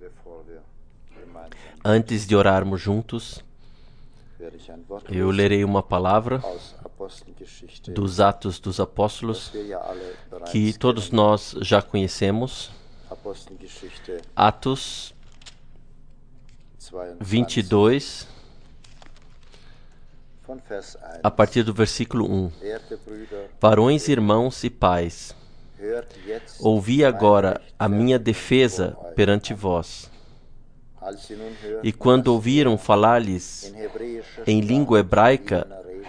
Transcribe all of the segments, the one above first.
Antes de orarmos juntos, eu lerei uma palavra dos Atos dos Apóstolos, que todos nós já conhecemos. Atos 22, a partir do versículo 1. Varões, irmãos e pais, ouvi agora a minha defesa perante vós. E quando ouviram falar-lhes em língua hebraica,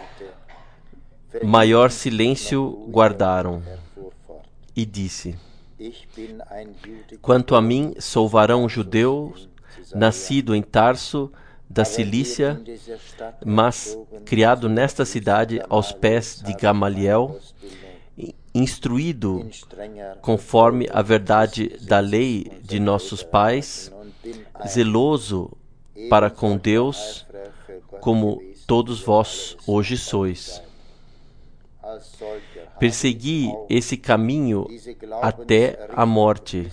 maior silêncio guardaram. E disse: Quanto a mim, sou varão judeu, nascido em Tarso, da Cilícia, mas criado nesta cidade aos pés de Gamaliel, instruído conforme a verdade da lei de nossos pais, zeloso para com Deus, como todos vós hoje sois. Persegui esse caminho até a morte,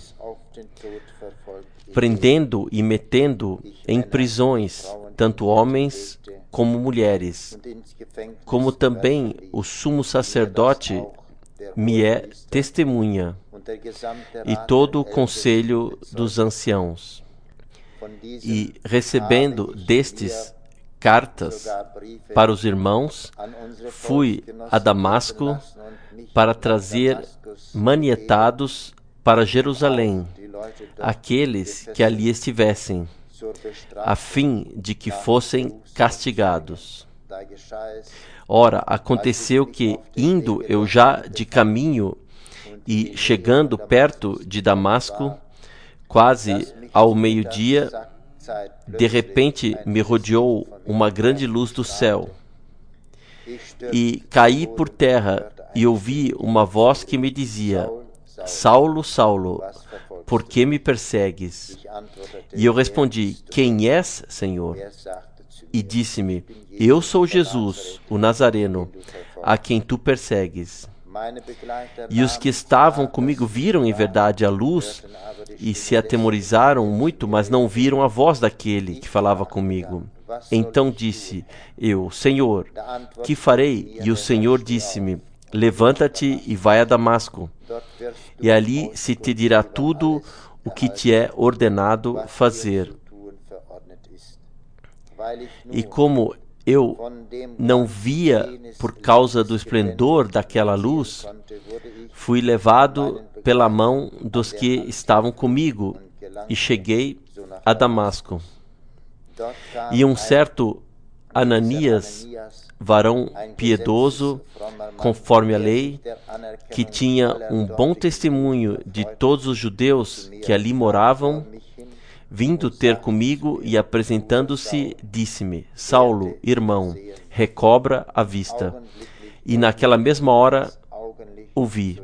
prendendo e metendo em prisões tanto homens como mulheres, como também o sumo sacerdote me é testemunha, e todo o conselho dos anciãos. E recebendo destes cartas para os irmãos, fui a Damasco para trazer manietados para Jerusalém aqueles que ali estivessem, a fim de que fossem castigados. Ora, aconteceu que, indo eu já de caminho e chegando perto de Damasco, quase ao meio-dia, de repente me rodeou uma grande luz do céu. E caí por terra e ouvi uma voz que me dizia: Saulo, Saulo, por que me persegues? E eu respondi: Quem és, Senhor? E disse-me: Eu sou Jesus, o Nazareno, a quem tu persegues. E os que estavam comigo viram em verdade a luz e se atemorizaram muito, mas não viram a voz daquele que falava comigo. Então disse eu: Senhor, que farei? E o Senhor disse-me: Levanta-te e vai a Damasco, e ali se te dirá tudo o que te é ordenado fazer. E como eu não via por causa do esplendor daquela luz, fui levado pela mão dos que estavam comigo e cheguei a Damasco. E um certo Ananias, varão piedoso, conforme a lei, que tinha um bom testemunho de todos os judeus que ali moravam, vindo ter comigo e apresentando-se, disse-me: Saulo, irmão, recobra a vista. E naquela mesma hora o vi.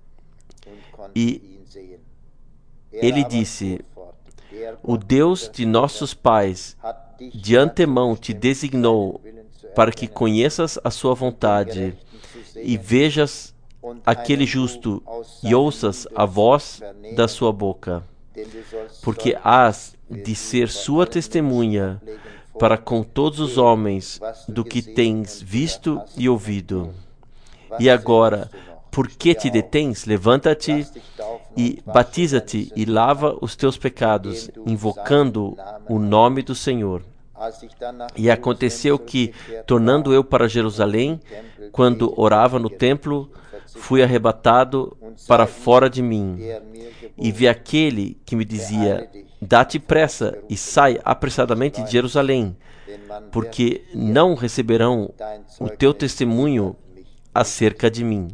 E ele disse: O Deus de nossos pais de antemão te designou para que conheças a sua vontade e vejas aquele justo e ouças a voz da sua boca, porque hás de ser sua testemunha para com todos os homens do que tens visto e ouvido. E agora, por que te detens? Levanta-te e batiza-te e lava os teus pecados, invocando o nome do Senhor. E aconteceu que, tornando eu para Jerusalém, quando orava no templo, fui arrebatado para fora de mim, e vi aquele que me dizia: Dá-te pressa e sai apressadamente de Jerusalém, porque não receberão o teu testemunho acerca de mim.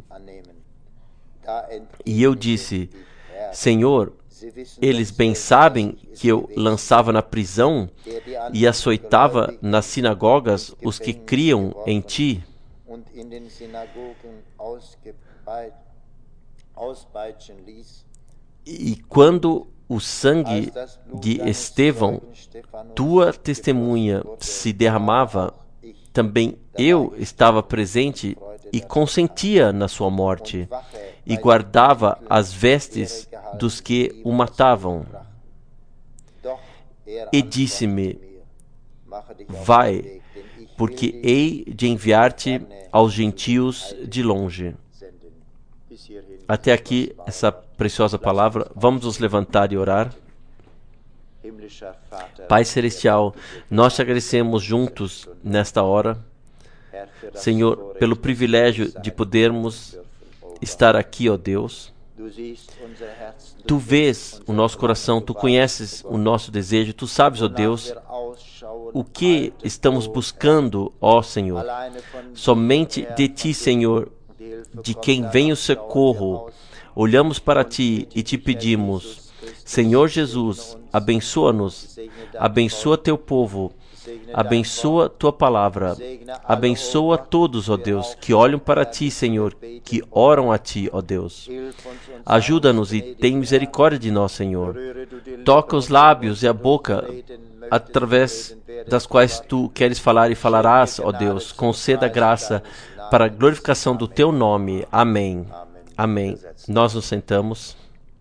E eu disse: Senhor, eles bem sabem que eu lançava na prisão e açoitava nas sinagogas os que criam em ti. E quando o sangue de Estevão, tua testemunha, se derramava, também eu estava presente e consentia na sua morte, e guardava as vestes dos que o matavam. e disse-me: vai, porque hei de enviar-te aos gentios de longe. Até aqui, essa preciosa palavra. Vamos nos levantar e orar. Pai Celestial, nós te agradecemos juntos nesta hora, Senhor, pelo privilégio de podermos estar aqui, ó Deus. Tu vês o nosso coração, Tu conheces o nosso desejo, Tu sabes, ó Deus, o que estamos buscando, ó Senhor. Somente de Ti, Senhor, de quem vem o socorro, olhamos para Ti e Te pedimos: Senhor Jesus, abençoa-nos, abençoa Teu povo, abençoa Tua palavra, abençoa todos, ó Deus, que olham para Ti, Senhor, que oram a Ti, ó Deus. Ajuda-nos e tem misericórdia de nós, Senhor. Toca os lábios e a boca, através das quais Tu queres falar e falarás, ó Deus. Conceda graça para a glorificação do Teu nome. Amém. Amém. Nós nos sentamos.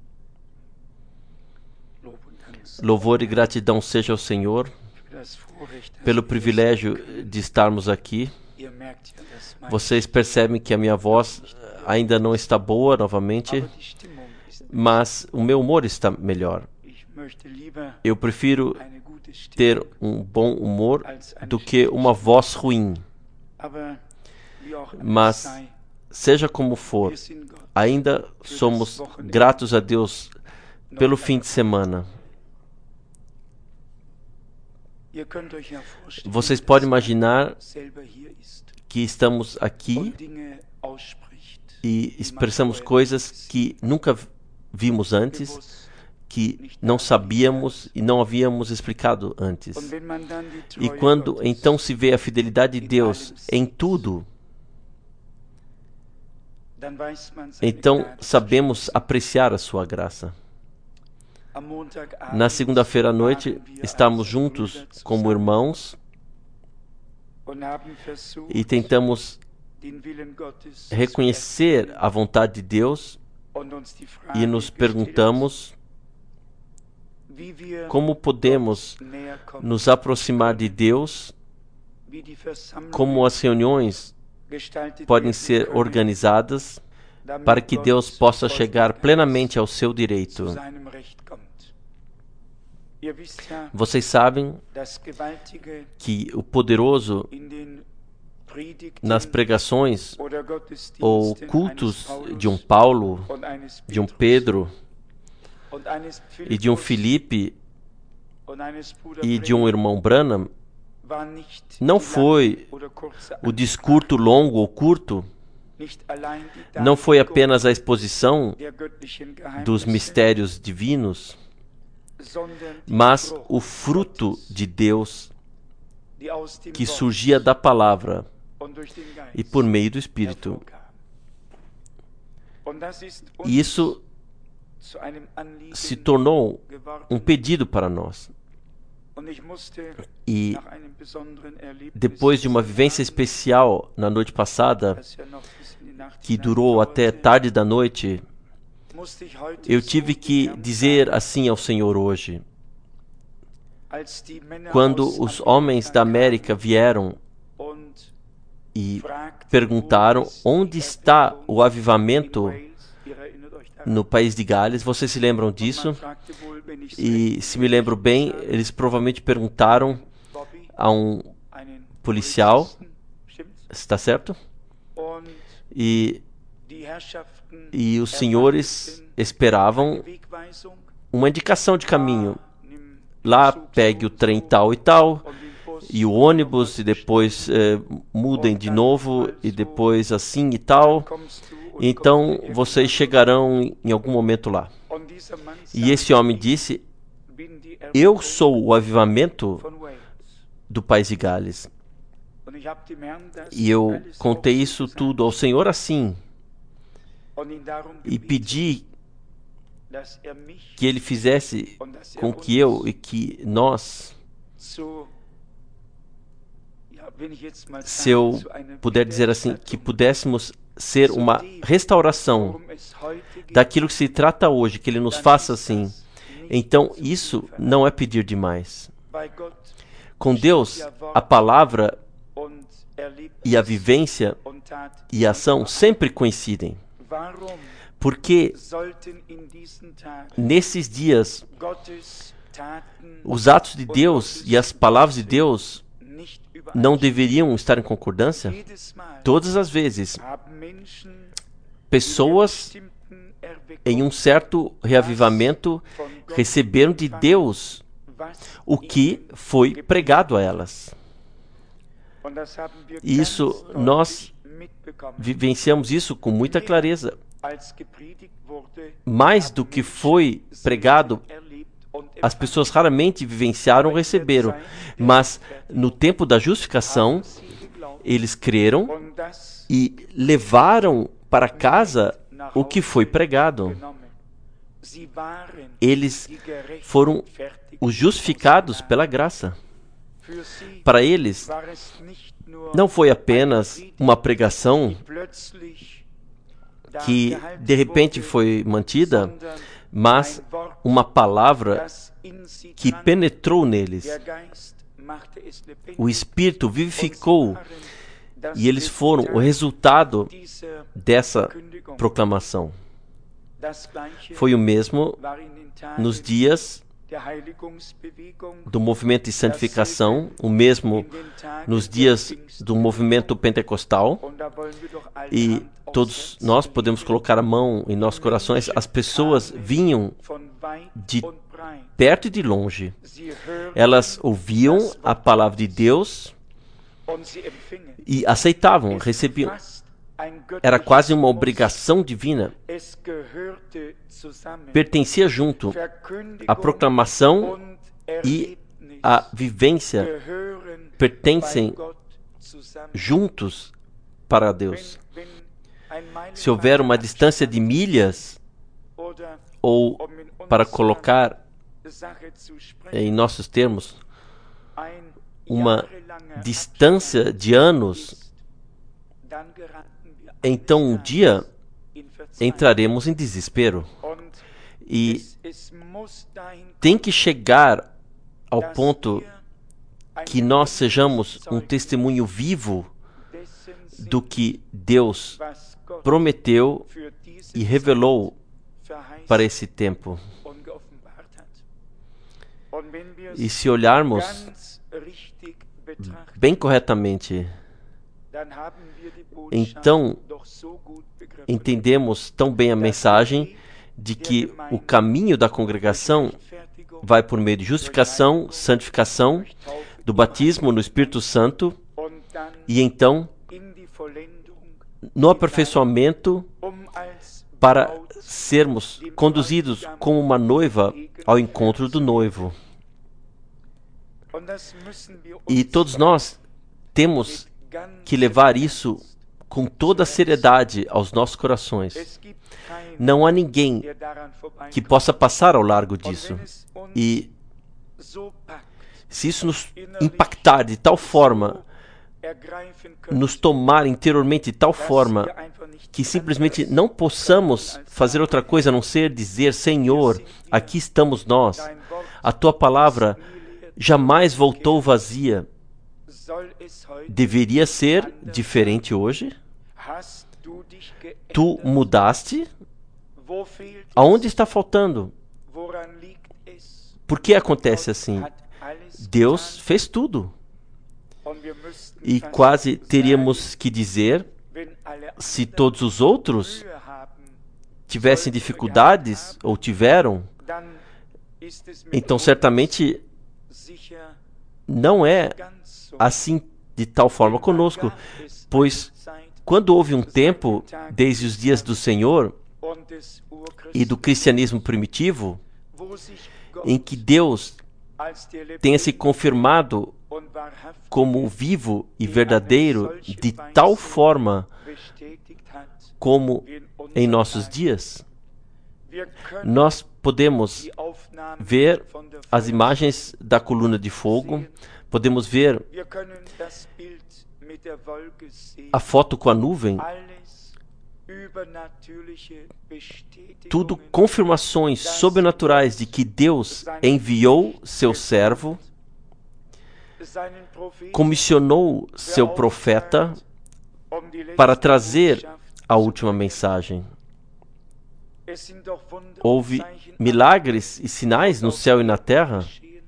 Louvor e gratidão seja ao Senhor pelo privilégio de estarmos aqui. Vocês percebem que a minha voz ainda não está boa novamente, mas o meu humor está melhor. Eu prefiro ter um bom humor do que uma voz ruim. Mas, seja como for, ainda somos gratos a Deus pelo fim de semana. Vocês podem imaginar que estamos aqui e expressamos coisas que nunca vimos antes, que não sabíamos e não havíamos explicado antes. E quando então se vê a fidelidade de Deus em tudo, então sabemos apreciar a sua graça. Na segunda-feira à noite, estamos juntos como irmãos e tentamos reconhecer a vontade de Deus e nos perguntamos como podemos nos aproximar de Deus, como as reuniões podem ser organizadas para que Deus possa chegar plenamente ao seu direito. Vocês sabem que o poderoso nas pregações ou cultos de um Paulo, de um Pedro e de um Filipe e de um irmão Branham não foi o discurso longo ou curto, não foi apenas a exposição dos mistérios divinos, mas o fruto de Deus que surgia da palavra e por meio do Espírito. E isso se tornou um pedido para nós. E depois de uma vivência especial na noite passada, que durou até tarde da noite, eu tive que dizer assim ao Senhor hoje. Quando os homens da América vieram e perguntaram onde está o avivamento no país de Gales, vocês se lembram disso? E se me lembro bem, eles provavelmente perguntaram a um policial, está certo? E os senhores esperavam uma indicação de caminho. Lá pegue o trem tal e tal, e o ônibus, e depois mudem de novo, e depois assim e tal. Então vocês chegarão em algum momento lá. E esse homem disse: eu sou o avivamento do país de Gales. E eu contei isso tudo ao Senhor assim, e pedi que Ele fizesse com que eu e que nós, se eu puder dizer assim, que pudéssemos ser uma restauração daquilo que se trata hoje, que Ele nos faça assim. Então, isso não é pedir demais. Com Deus, a palavra e a vivência e a ação sempre coincidem. Porque nesses dias, os atos de Deus e as palavras de Deus não deveriam estar em concordância? Todas as vezes, pessoas em um certo reavivamento receberam de Deus o que foi pregado a elas. E isso, nós vivenciamos isso com muita clareza. Mais do que foi pregado, as pessoas raramente vivenciaram ou receberam. Mas no tempo da justificação, eles creram e levaram para casa o que foi pregado. Eles foram os justificados pela graça. Para eles, não foi apenas uma pregação que de repente foi mantida, mas uma palavra que penetrou neles. O Espírito vivificou e eles foram o resultado dessa proclamação. Foi o mesmo nos dias do movimento de santificação, o mesmo nos dias do movimento pentecostal, e todos nós podemos colocar a mão em nossos corações. As pessoas vinham de perto e de longe. Elas ouviam a palavra de Deus e aceitavam, recebiam. Era quase uma obrigação divina. Pertencia junto. A proclamação e a vivência pertencem juntos para Deus. Se houver uma distância de milhas, ou para colocar em nossos termos, uma distância de anos, então um dia entraremos em desespero. E tem que chegar ao ponto que nós sejamos um testemunho vivo do que Deus prometeu e revelou para esse tempo. E se olharmos bem corretamente, então entendemos tão bem a mensagem de que o caminho da congregação vai por meio de justificação, santificação, do batismo no Espírito Santo e então no aperfeiçoamento para sermos conduzidos como uma noiva ao encontro do noivo. E todos nós temos que levar isso com toda a seriedade aos nossos corações. Não há ninguém que possa passar ao largo disso. E se isso nos impactar de tal forma, nos tomar interiormente de tal forma, que simplesmente não possamos fazer outra coisa a não ser dizer: Senhor, aqui estamos nós. A tua palavra jamais voltou vazia. Deveria ser diferente hoje? Tu mudaste? Aonde está faltando? Por que acontece assim? Deus fez tudo. E quase teríamos que dizer, se todos os outros tivessem dificuldades, ou tiveram, então certamente não é assim de tal forma conosco, pois quando houve um tempo, desde os dias do Senhor e do cristianismo primitivo, em que Deus tenha se confirmado como vivo e verdadeiro de tal forma como em nossos dias, nós podemos ver as imagens da coluna de fogo, podemos ver a foto com a nuvem, tudo confirmações sobrenaturais de que Deus enviou seu servo, comissionou seu profeta para trazer a última mensagem. Houve milagres e sinais no céu e na terra.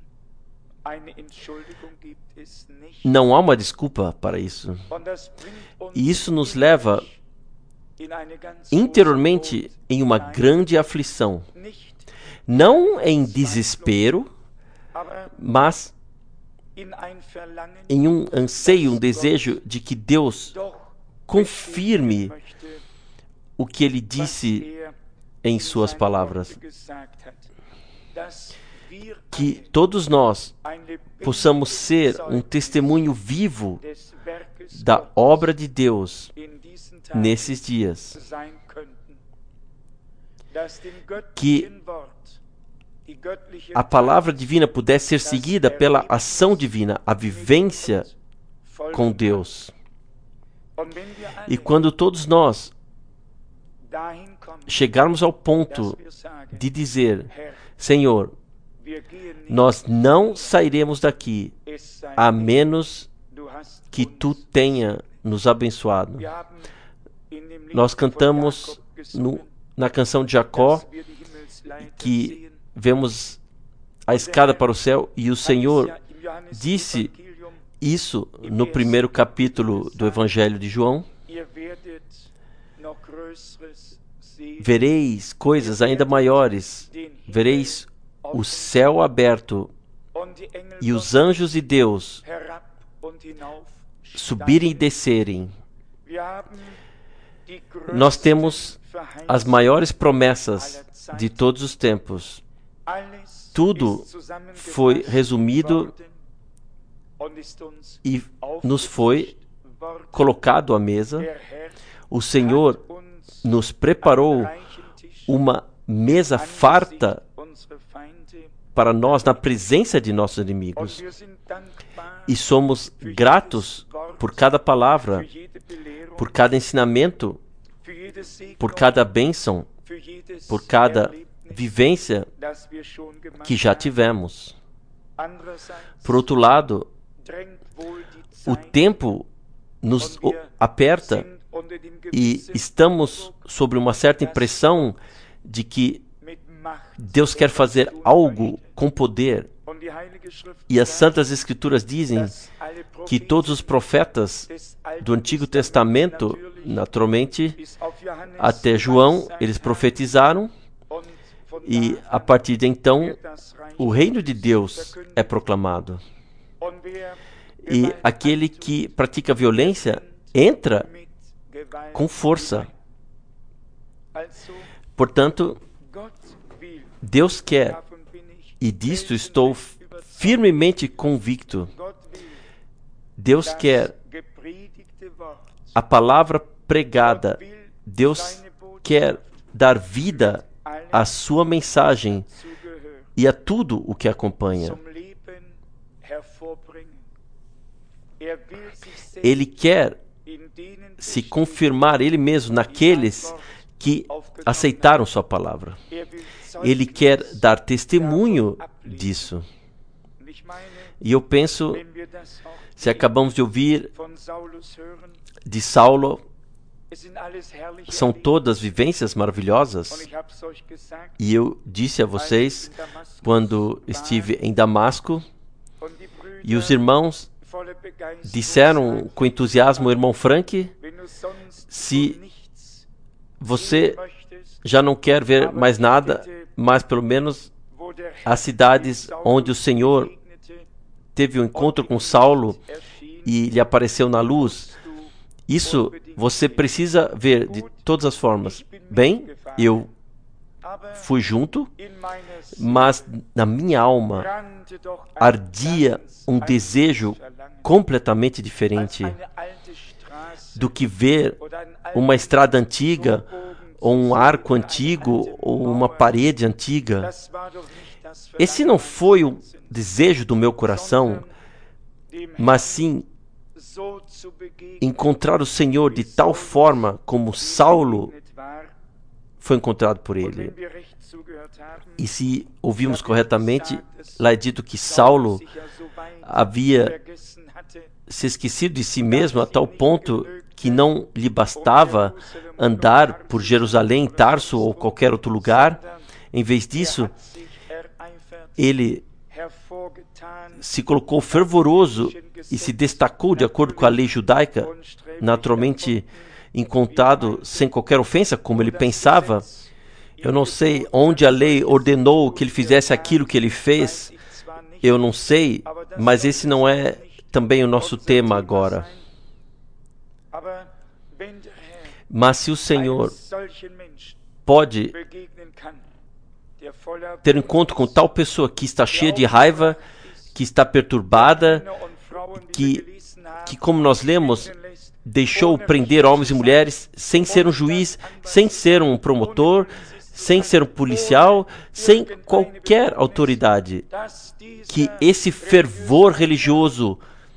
Não há uma desculpa para isso. E isso nos leva interiormente em uma grande aflição. Não em desespero, mas em um anseio, um desejo de que Deus confirme o que Ele disse em suas palavras. Que todos nós possamos ser um testemunho vivo da obra de Deus nesses dias. Que a palavra divina pudesse ser seguida pela ação divina, a vivência com Deus. E quando todos nós chegarmos ao ponto de dizer: Senhor, nós não sairemos daqui a menos que Tu tenha nos abençoado. Nós cantamos na canção de Jacó que vemos a escada para o céu, e o Senhor disse isso no primeiro capítulo do Evangelho de João: vereis coisas ainda maiores, vereis o céu aberto e os anjos de Deus subirem e descerem. Nós temos as maiores promessas de todos os tempos. Tudo foi resumido e nos foi colocado à mesa. O Senhor nos preparou uma mesa farta para nós na presença de nossos inimigos. E somos gratos por cada palavra, por cada ensinamento, por cada bênção, por cada vivência que já tivemos. Por outro lado, o tempo nos aperta e estamos sob uma certa impressão de que Deus quer fazer algo com poder. E as Santas Escrituras dizem que todos os profetas do Antigo Testamento, naturalmente, até João, eles profetizaram, e a partir de então, o reino de Deus é proclamado. E aquele que pratica violência entra com força. Portanto, Deus quer, e disto estou firmemente convicto, Deus quer a palavra pregada, Deus quer dar vida à sua mensagem e a tudo o que acompanha. Ele quer se confirmar Ele mesmo naqueles que aceitaram sua palavra. Ele quer dar testemunho disso. E eu penso, se acabamos de ouvir de Saulo, são todas vivências maravilhosas. E eu disse a vocês, quando estive em Damasco, e os irmãos disseram com entusiasmo, irmão Frank, se você já não quer ver mais nada, mas pelo menos as cidades onde o Senhor teve um encontro com Saulo e lhe apareceu na luz, isso você precisa ver de todas as formas. Bem, eu fui junto, mas na minha alma ardia um desejo completamente diferente do que ver uma estrada antiga, ou um arco antigo, ou uma parede antiga. Esse não foi o desejo do meu coração, mas sim encontrar o Senhor de tal forma como Saulo foi encontrado por ele. E se ouvimos corretamente, lá é dito que Saulo havia se esquecido de si mesmo a tal ponto que não lhe bastava andar por Jerusalém, Tarso ou qualquer outro lugar. Em vez disso, ele se colocou fervoroso e se destacou de acordo com a lei judaica, naturalmente encontrado sem qualquer ofensa, como ele pensava. Eu não sei onde a lei ordenou que ele fizesse aquilo que ele fez, eu não sei, mas esse não é também o nosso tema agora. Mas se o Senhor pode ter encontro com tal pessoa que está cheia de raiva, que está perturbada, que como nós lemos, deixou prender homens e mulheres sem ser um juiz, sem ser um promotor, sem ser um policial, sem qualquer autoridade, que esse fervor religioso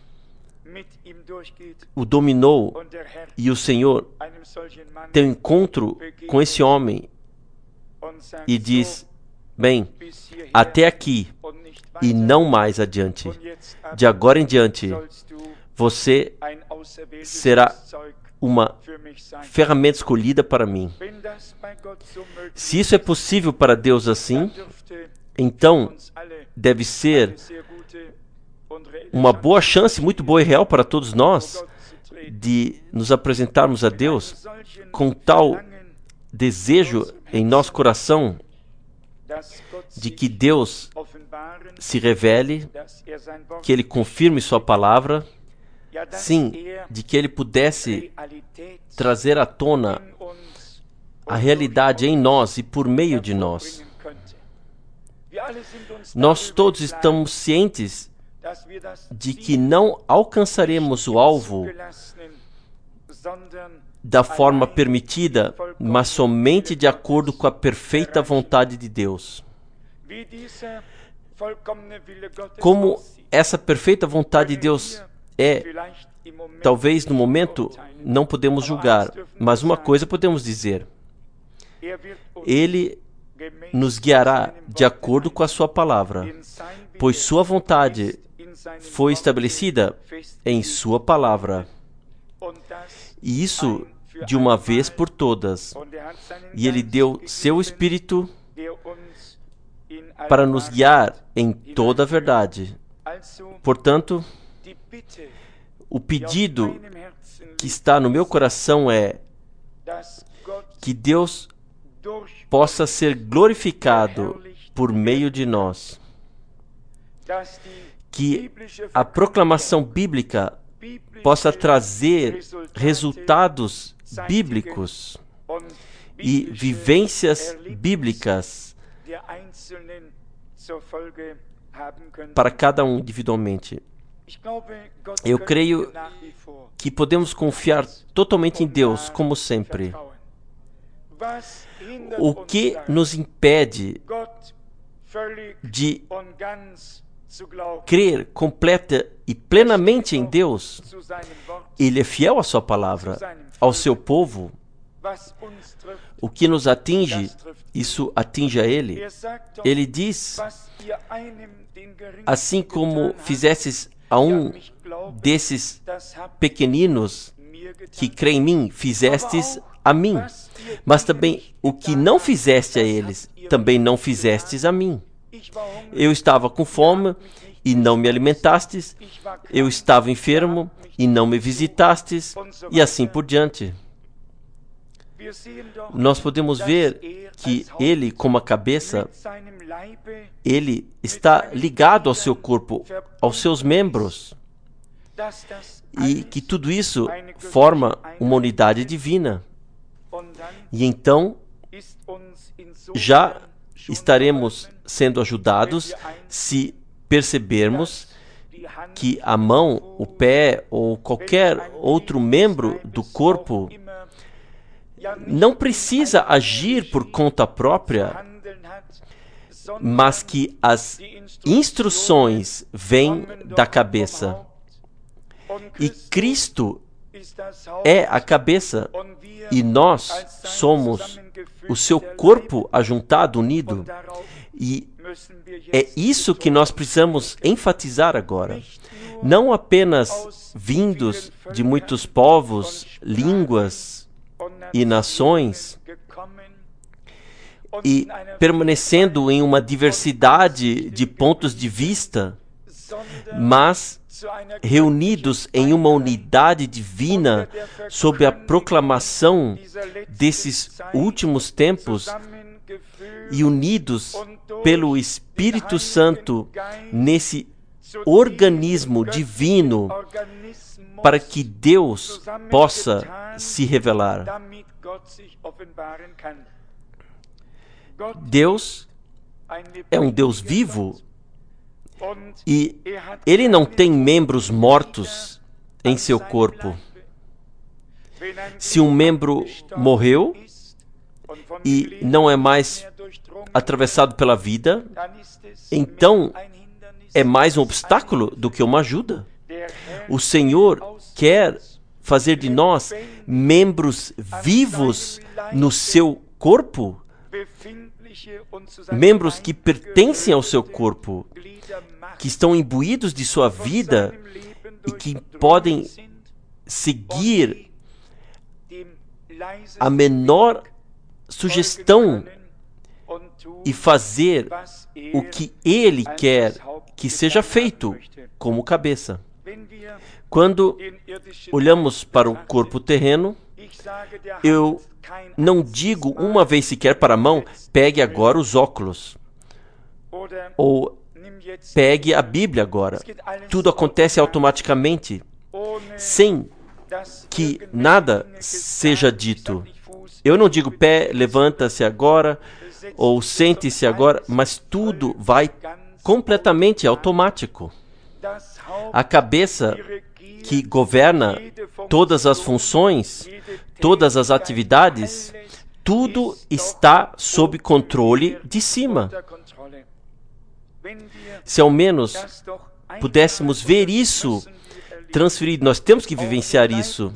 o dominou e o Senhor tem um encontro com esse homem e diz: bem, até aqui e não mais adiante. De agora em diante, você será uma ferramenta escolhida para mim. Se isso é possível para Deus assim, então deve ser uma boa chance, muito boa e real para todos nós, de nos apresentarmos a Deus com tal desejo em nosso coração de que Deus se revele, que Ele confirme Sua palavra, sim, de que Ele pudesse trazer à tona a realidade em nós e por meio de nós. Nós todos estamos cientes de que não alcançaremos o alvo da forma permitida, mas somente de acordo com a perfeita vontade de Deus. Como essa perfeita vontade de Deus é, talvez no momento não podemos julgar, mas uma coisa podemos dizer: Ele nos guiará de acordo com a sua palavra, pois sua vontade foi estabelecida em sua palavra. E isso de uma vez por todas. E Ele deu seu Espírito para nos guiar em toda a verdade. Portanto, o pedido que está no meu coração é que Deus possa ser glorificado por meio de nós. Que a proclamação bíblica possa trazer resultados bíblicos e vivências bíblicas para cada um individualmente. Eu creio que podemos confiar totalmente em Deus, como sempre. O que nos impede de crer completa e plenamente em Deus? Ele é fiel à sua palavra, ao seu povo. O que nos atinge, isso atinge a Ele. Ele diz: assim como fizestes a um desses pequeninos que crê em mim, fizestes a mim. Mas também o que não fizeste a eles, também não fizestes a mim. Eu estava com fome e não me alimentastes. Eu estava enfermo e não me visitastes. E assim por diante. Nós podemos ver que Ele, como a cabeça, Ele está ligado ao seu corpo, aos seus membros. E que tudo isso forma uma unidade divina. E então, já estaremos sendo ajudados se percebermos que a mão, o pé ou qualquer outro membro do corpo não precisa agir por conta própria, mas que as instruções vêm da cabeça. E Cristo é a cabeça e nós somos o seu corpo ajuntado, unido. E é isso que nós precisamos enfatizar agora. Não apenas vindos de muitos povos, línguas e nações, e permanecendo em uma diversidade de pontos de vista, mas reunidos em uma unidade divina sob a proclamação desses últimos tempos e unidos pelo Espírito Santo nesse organismo divino para que Deus possa se revelar. Deus é um Deus vivo e Ele não tem membros mortos em seu corpo. Se um membro morreu e não é mais atravessado pela vida, então é mais um obstáculo do que uma ajuda. O Senhor quer fazer de nós membros vivos no seu corpo, membros que pertencem ao seu corpo, que estão imbuídos de sua vida e que podem seguir a menor sugestão e fazer o que Ele quer que seja feito como cabeça. Quando olhamos para o corpo terreno, eu não digo uma vez sequer para a mão, pegue agora os óculos, ou pegue a Bíblia agora. Tudo acontece automaticamente, sem que nada seja dito. Eu não digo pé, levanta-se agora, ou sente-se agora, mas tudo vai completamente automático. A cabeça que governa todas as funções, todas as atividades, tudo está sob controle de cima. Se ao menos pudéssemos ver isso transferido, nós temos que vivenciar isso.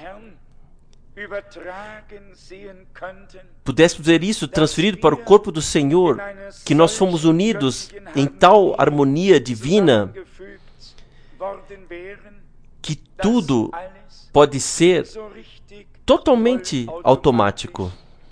Pudéssemos ver isso transferido para o corpo do Senhor, que nós fomos unidos em tal harmonia divina, que tudo pode ser totalmente automático.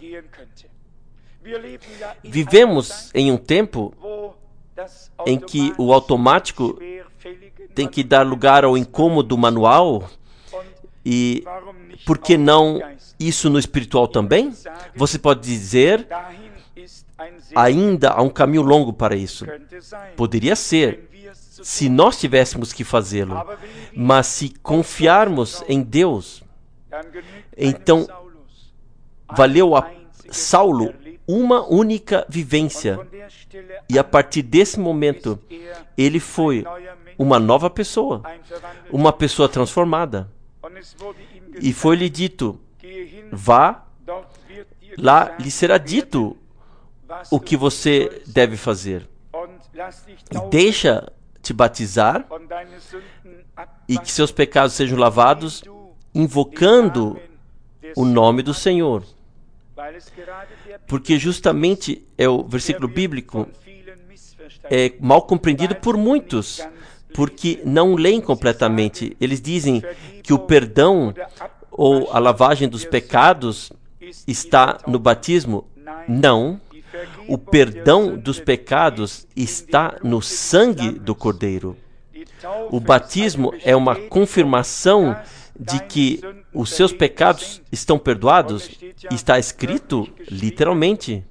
Vivemos em um tempo em que o automático tem que dar lugar ao incômodo manual. E por que não isso no espiritual também? Você pode dizer, ainda há um caminho longo para isso. Poderia ser, se nós tivéssemos que fazê-lo. Mas se confiarmos em Deus, então valeu a Saulo uma única vivência. E a partir desse momento, ele foi uma nova pessoa, uma pessoa transformada. E foi-lhe dito, vá, lá lhe será dito o que você deve fazer. E deixa-te batizar e que seus pecados sejam lavados, invocando o nome do Senhor. Porque justamente é o versículo bíblico é mal compreendido por muitos, porque não leem completamente. Eles dizem que o perdão ou a lavagem dos pecados está no batismo. Não. O perdão dos pecados está no sangue do Cordeiro. O batismo é uma confirmação de que os seus pecados estão perdoados. Está escrito literalmente.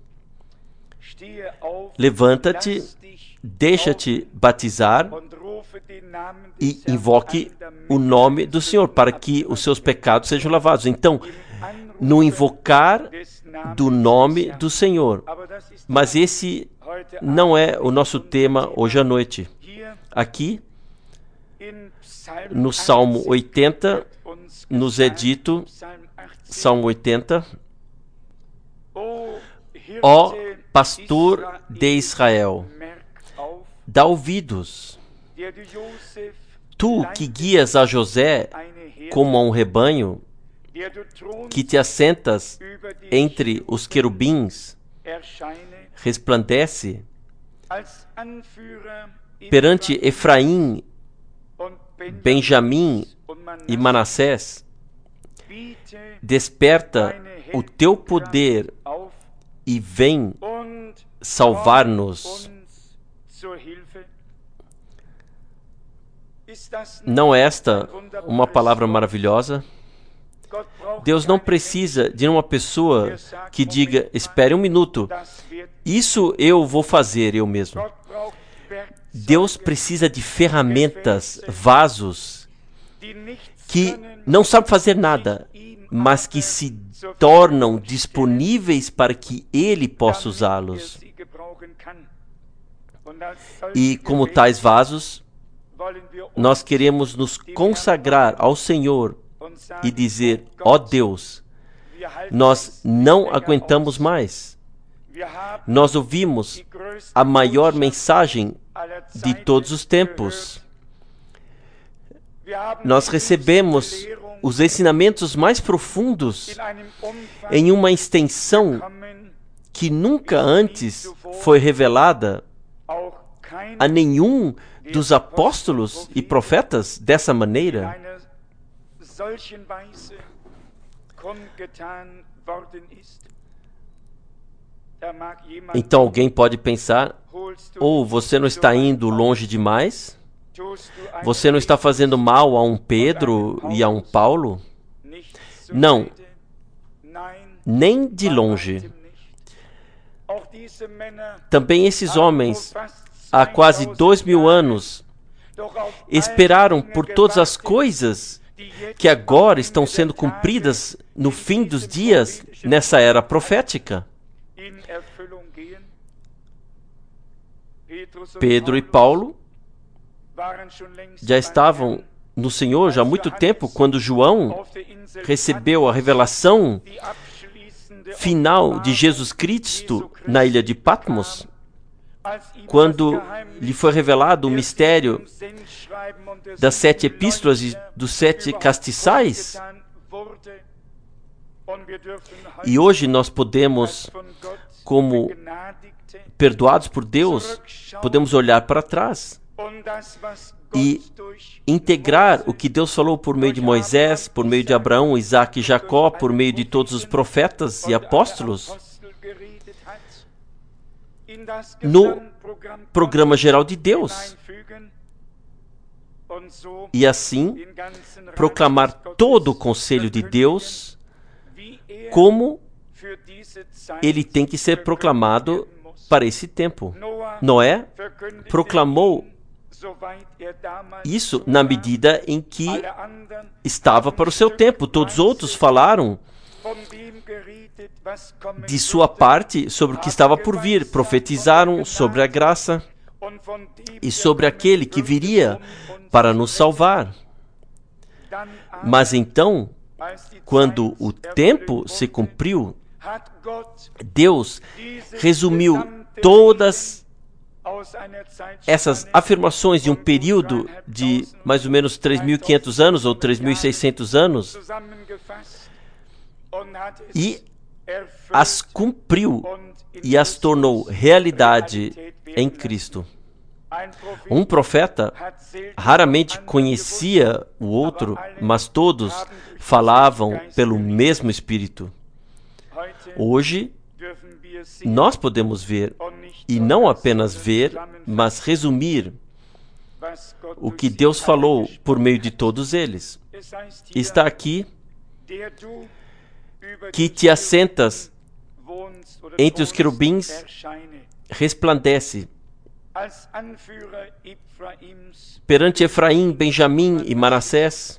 Levanta-te, deixa-te batizar e invoque o nome do Senhor para que os seus pecados sejam lavados. Então, no invocar do nome do Senhor. Mas esse não é o nosso tema hoje à noite. Aqui, no Salmo 80, nos é dito, Salmo 80, ó pastor de Israel, dá ouvidos. Tu que guias a José como a um rebanho, que te assentas entre os querubins, resplandece perante Efraim, Benjamim e Manassés. Desperta o teu poder e vem salvar-nos. Não é esta uma palavra maravilhosa? Deus não precisa de uma pessoa que diga, espere um minuto, isso eu vou fazer eu mesmo. Deus precisa de ferramentas, vasos, que não sabem fazer nada, mas que se tornam disponíveis para que Ele possa usá-los. E como tais vasos, nós queremos nos consagrar ao Senhor e dizer, ó Deus, nós não aguentamos mais. Nós ouvimos a maior mensagem de todos os tempos. Nós recebemos os ensinamentos mais profundos em uma extensão que nunca antes foi revelada a nenhum dos apóstolos e profetas dessa maneira. Então alguém pode pensar, você não está indo longe demais? Você não está fazendo mal a um Pedro e a um Paulo? Não, nem de longe. Também esses homens, há quase 2000 anos, esperaram por todas as coisas que agora estão sendo cumpridas no fim dos dias, nessa era profética. Pedro e Paulo já estavam no Senhor já há muito tempo, quando João recebeu a revelação final de Jesus Cristo na ilha de Patmos, quando lhe foi revelado o mistério das 7 epístolas e dos 7 castiçais. E hoje nós podemos, como perdoados por Deus, podemos olhar para trás e integrar o que Deus falou por meio de Moisés, por meio de Abraão, Isaac e Jacó, por meio de todos os profetas e apóstolos, no programa geral de Deus. E assim, proclamar todo o conselho de Deus como ele tem que ser proclamado para esse tempo. Noé proclamou isso na medida em que estava para o seu tempo. Todos os outros falaram de sua parte sobre o que estava por vir, profetizaram sobre a graça e sobre aquele que viria para nos salvar. Mas então, quando o tempo se cumpriu, Deus resumiu todas essas afirmações de um período de mais ou menos 3.500 anos ou 3.600 anos e as cumpriu e as tornou realidade em Cristo. Um profeta raramente conhecia o outro, mas todos falavam pelo mesmo Espírito. Hoje, nós podemos ver, e não apenas ver, mas resumir o que Deus falou por meio de todos eles. Está aqui que te assentas entre os querubins, resplandece perante Efraim, Benjamim e Manassés.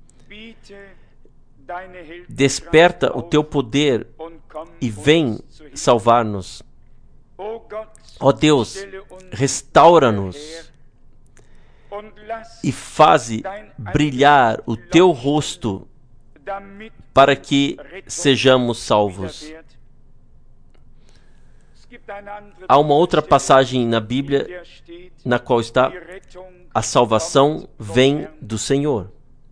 Desperta o teu poder e vem salvar-nos. Ó Deus, restaura-nos e faze brilhar o teu rosto para que sejamos salvos. Há uma outra passagem na Bíblia na qual está: a salvação vem do Senhor.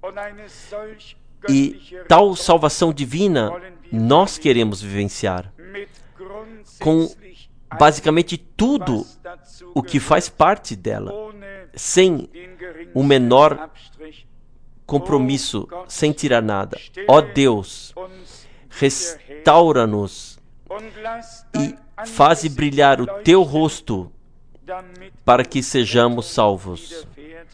E tal salvação divina nós queremos vivenciar com basicamente tudo o que faz parte dela, sem o menor compromisso, sem tirar nada. Ó Deus, restaura-nos e faze brilhar o teu rosto para que sejamos salvos.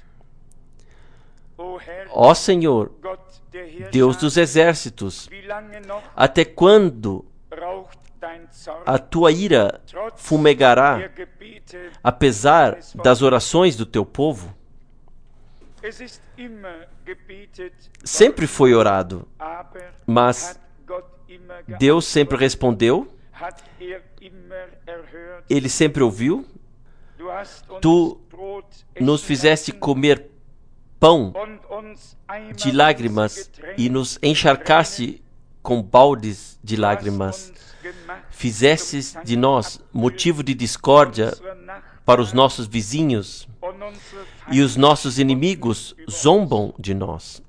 Ó Senhor, Deus dos exércitos, até quando a tua ira fumegará, apesar das orações do teu povo? Sempre foi orado, mas Deus sempre respondeu, Ele sempre ouviu. Tu nos fizeste comer pão de lágrimas e nos encharcaste com baldes de lágrimas. Fizestes de nós motivo de discórdia para os nossos vizinhos, e os nossos inimigos zombam de nós.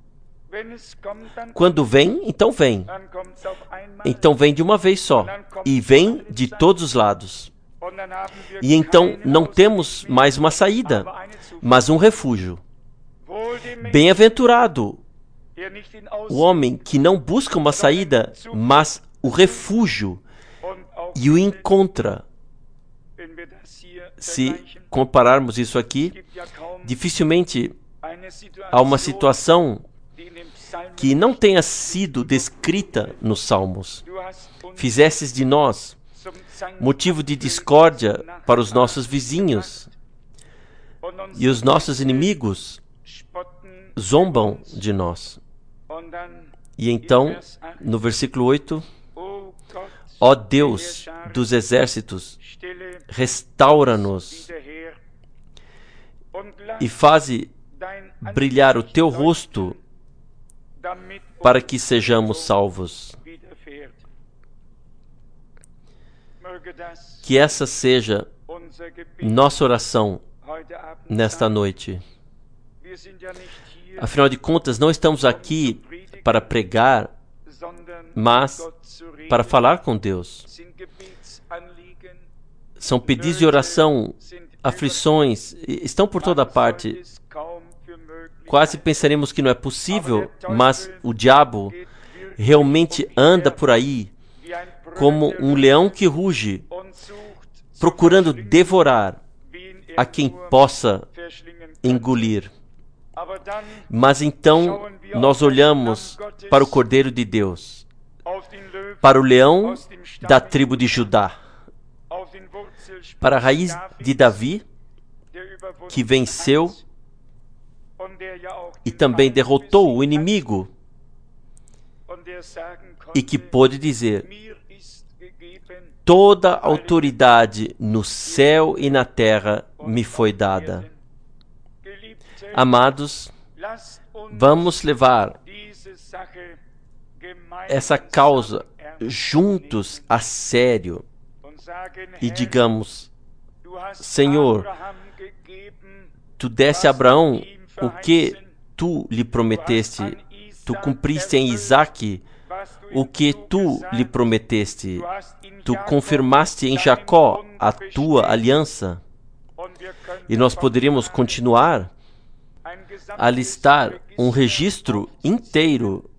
Quando vem, então vem. Então vem de uma vez só, e vem de todos os lados. E então não temos mais uma saída, mas um refúgio. Bem-aventurado o homem que não busca uma saída, mas o refúgio, e o encontra. Se compararmos isso aqui, dificilmente há uma situação que não tenha sido descrita nos Salmos. Fizestes de nós motivo de discórdia para os nossos vizinhos, e os nossos inimigos zombam de nós. E então, no versículo 8, ó Deus dos exércitos, restaura-nos e faze brilhar o teu rosto para que sejamos salvos. Que essa seja nossa oração nesta noite. Afinal de contas, não estamos aqui para pregar, mas para falar com Deus. São pedidos de oração, aflições, estão por toda parte. Quase pensaremos que não é possível, mas o diabo realmente anda por aí como um leão que ruge, procurando devorar a quem possa engolir. Mas então nós olhamos para o Cordeiro de Deus, para o leão da tribo de Judá, para a raiz de Davi, que venceu e também derrotou o inimigo, e que pôde dizer: toda autoridade no céu e na terra me foi dada. Amados, vamos levar essa causa juntos a sério e digamos: Senhor, tu deste a Abraão o que tu lhe prometeste, tu cumpriste em Isaque o que tu lhe prometeste, tu confirmaste em Jacó a tua aliança. E nós poderíamos continuar a listar um registro inteiro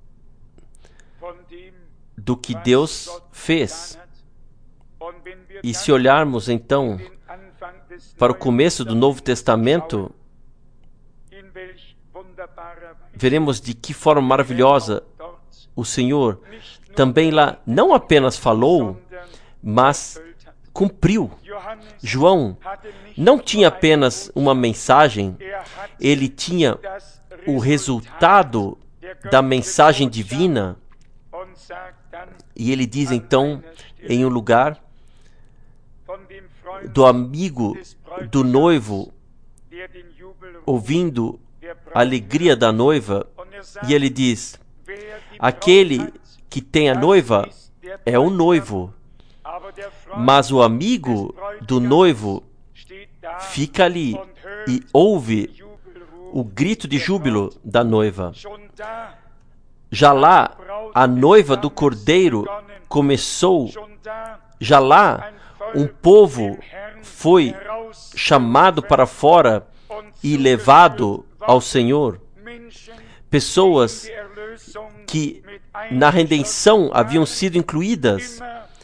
do que Deus fez. E se olharmos então para o começo do Novo Testamento, veremos de que forma maravilhosa o Senhor também lá não apenas falou, mas cumpriu. João não tinha apenas uma mensagem, ele tinha o resultado da mensagem divina. E ele diz então, em um lugar, do amigo do noivo, ouvindo a alegria da noiva, e ele diz: aquele que tem a noiva é o noivo, mas o amigo do noivo fica ali e ouve o grito de júbilo da noiva. Já lá, a noiva do Cordeiro começou. Já lá, um povo foi chamado para fora e levado ao Senhor. Pessoas que na redenção haviam sido incluídas,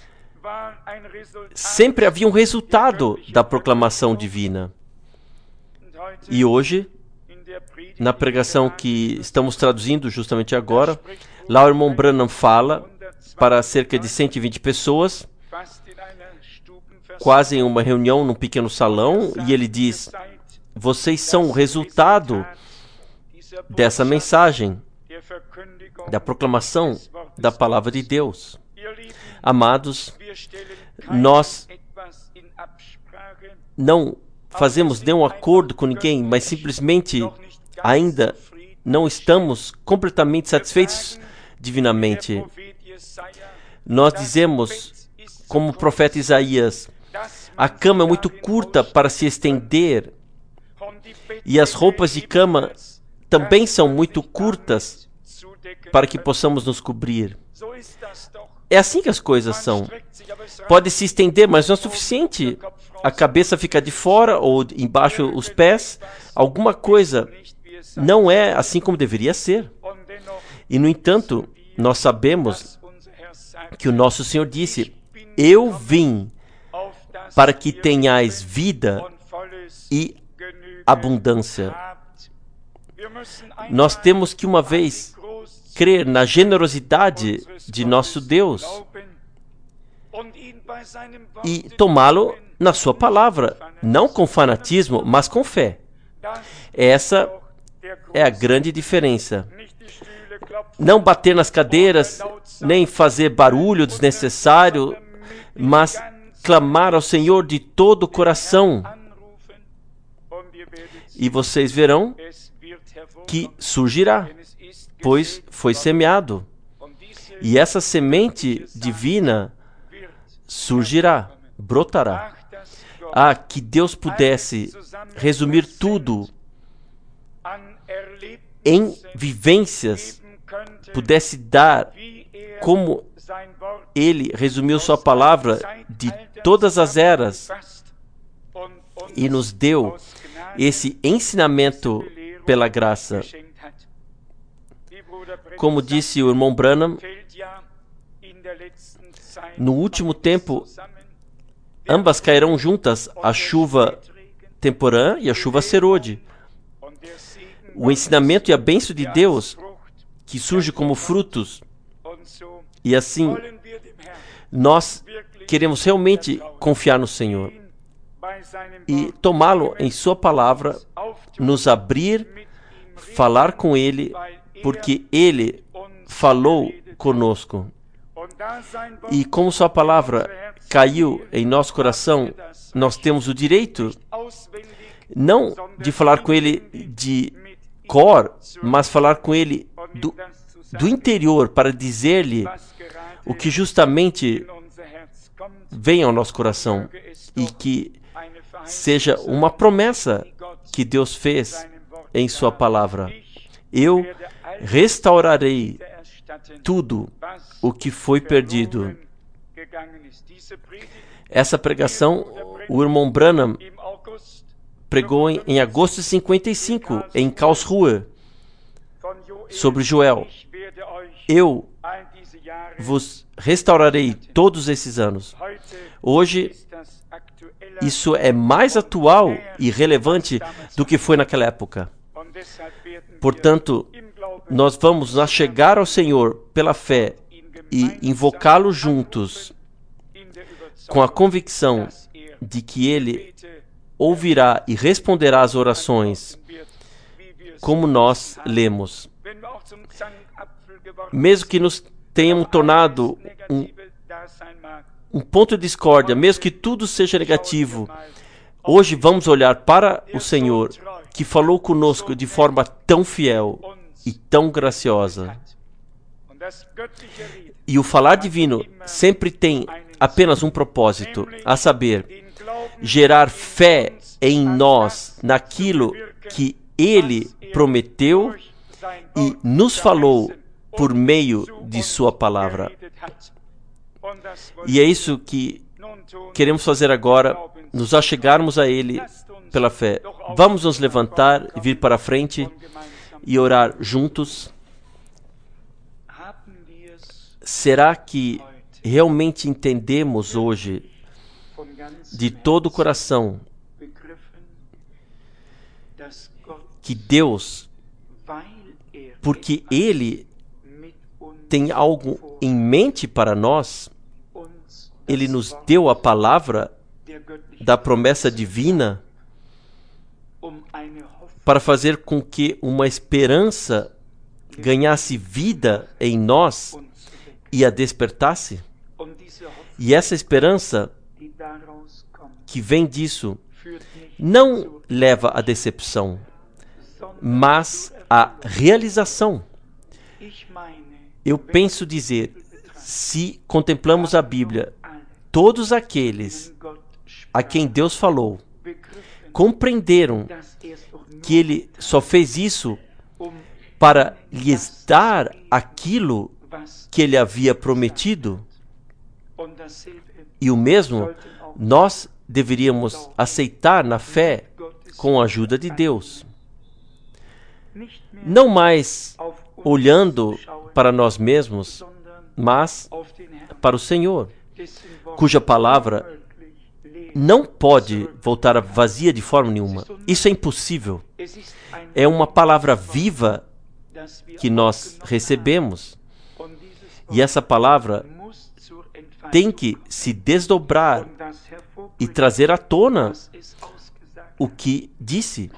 sempre havia um resultado da proclamação divina. E hoje, na pregação que estamos traduzindo justamente agora, lá o irmão Branham fala para cerca de 120 pessoas, quase em uma reunião num pequeno salão, e ele diz: vocês são o resultado dessa mensagem, da proclamação da palavra de Deus. Amados, nós não fazemos nenhum acordo com ninguém, mas simplesmente ainda não estamos completamente satisfeitos divinamente. Nós dizemos, como o profeta Isaías, a cama é muito curta para se estender e as roupas de cama também são muito curtas para que possamos nos cobrir. É assim que as coisas são. Pode se estender, mas não é suficiente. A cabeça fica de fora ou embaixo os pés. Alguma coisa não é assim como deveria ser. E, no entanto, nós sabemos que o nosso Senhor disse: eu vim para que tenhais vida e abundância. Nós temos que uma vez crer na generosidade de nosso Deus e tomá-lo na sua palavra, não com fanatismo, mas com fé. Essa é a grande diferença. Não bater nas cadeiras, nem fazer barulho desnecessário, mas clamar ao Senhor de todo o coração. E vocês verão que surgirá, pois foi semeado. E essa semente divina surgirá, brotará. Ah, que Deus pudesse resumir tudo em vivências, pudesse dar como Ele resumiu sua palavra de todas as eras e nos deu esse ensinamento pela graça. Como disse o irmão Branham, no último tempo, ambas cairão juntas, a chuva temporã e a chuva serôde. O ensinamento e a bênção de Deus, que surge como frutos. E assim, nós queremos realmente confiar no Senhor e tomá-lo em sua palavra, nos abrir, falar com Ele, porque Ele falou conosco. E como sua palavra caiu em nosso coração, nós temos o direito, não de falar com Ele de cor, mas falar com Ele do interior, para dizer-lhe o que justamente vem ao nosso coração, e que seja uma promessa que Deus fez em sua palavra. Eu restaurarei tudo o que foi perdido. Essa pregação, o irmão Branham pregou em agosto de 55, em Karlsruhe, sobre Joel. Eu vos restaurarei todos esses anos. Hoje, isso é mais atual e relevante do que foi naquela época. Portanto, nós vamos nos chegar ao Senhor pela fé e invocá-lo juntos, com a convicção de que Ele ouvirá e responderá às orações, como nós lemos. Mesmo que nos tenhamos tornado um ponto de discórdia, mesmo que tudo seja negativo, hoje vamos olhar para o Senhor, que falou conosco de forma tão fiel e tão graciosa. E o falar divino sempre tem apenas um propósito, a saber, gerar fé em nós, naquilo que Ele prometeu e nos falou por meio de Sua palavra. E é isso que queremos fazer agora, nos achegarmos a Ele pela fé. Vamos nos levantar e vir para a frente e orar juntos. Será que realmente entendemos hoje, de todo o coração, que Deus, porque Ele tem algo em mente para nós, Ele nos deu a palavra da promessa divina para fazer com que uma esperança ganhasse vida em nós e a despertasse? E essa esperança que vem disso não leva à decepção, mas à realização. Eu penso dizer, se contemplamos a Bíblia, todos aqueles a quem Deus falou compreenderam que Ele só fez isso para lhes dar aquilo que Ele havia prometido, e o mesmo nós deveríamos aceitar na fé com a ajuda de Deus. Não mais olhando para nós mesmos, mas para o Senhor, cuja palavra não pode voltar vazia de forma nenhuma. Isso é impossível. É uma palavra viva que nós recebemos. E essa palavra tem que se desdobrar e trazer à tona o que disse.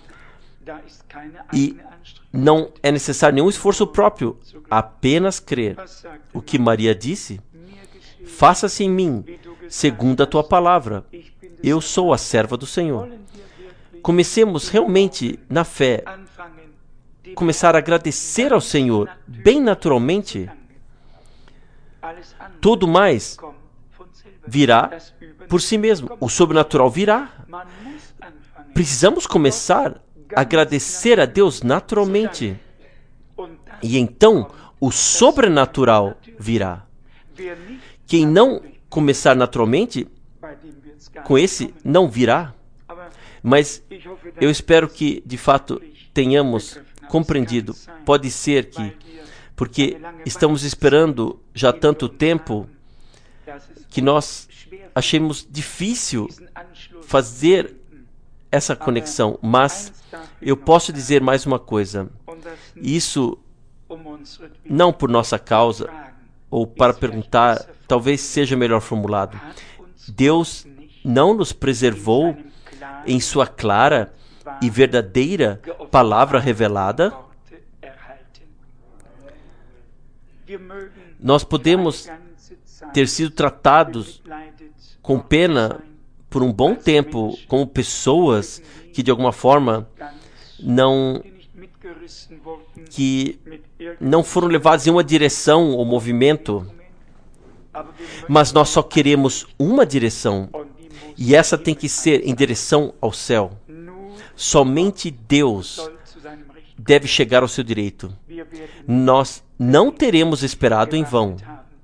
E não é necessário nenhum esforço próprio, apenas crer. O que Maria disse: faça-se em mim, segundo a tua palavra. Eu sou a serva do Senhor. Comecemos realmente na fé, começar a agradecer ao Senhor, bem naturalmente. Tudo mais virá por si mesmo. O sobrenatural virá. Precisamos começar a agradecer a Deus naturalmente. E então o sobrenatural virá. Quem não começar naturalmente, com esse não virá. Mas eu espero que, de fato, tenhamos compreendido. Pode ser que, porque estamos esperando já há tanto tempo, que nós achemos difícil fazer essa conexão. Mas eu posso dizer mais uma coisa. Isso não por nossa causa, ou para perguntar, talvez seja melhor formulado. Deus não nos preservou em sua clara e verdadeira palavra revelada? Nós podemos ter sido tratados com pena por um bom tempo como pessoas que de alguma forma não foram levadas em uma direção ou movimento, mas nós só queremos uma direção, e essa tem que ser em direção ao céu. Somente Deus deve chegar ao seu direito. Nós não teremos esperado em vão.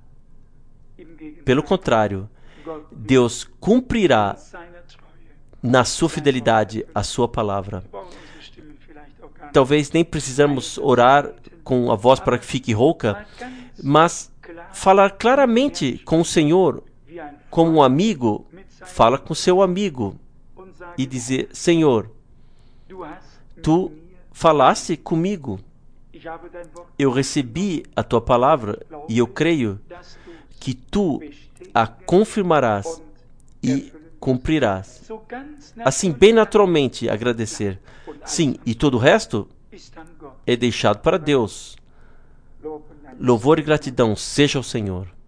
Pelo contrário, Deus cumprirá na sua fidelidade a sua palavra. Talvez nem precisamos orar com a voz para que fique rouca, mas falar claramente com o Senhor, como um amigo fala com seu amigo, e dizer: Senhor, tu falaste comigo, eu recebi a tua palavra e eu creio que tu a confirmarás e cumprirás. Assim, bem naturalmente, agradecer. Sim, e todo o resto é deixado para Deus. Louvor e gratidão seja ao Senhor.